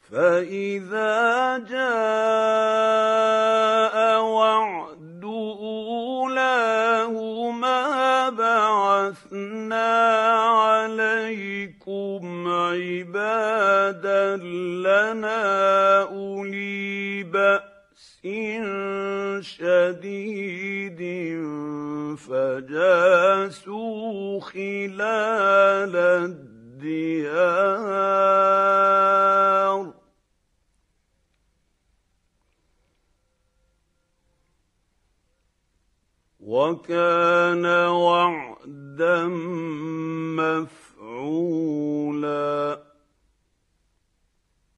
فإذا جاء وعد أولاهما بعثنا عليكم عبادا لنا أولي بأس شديد فجاسوا خلال الديار وكان وعدا مفعولا.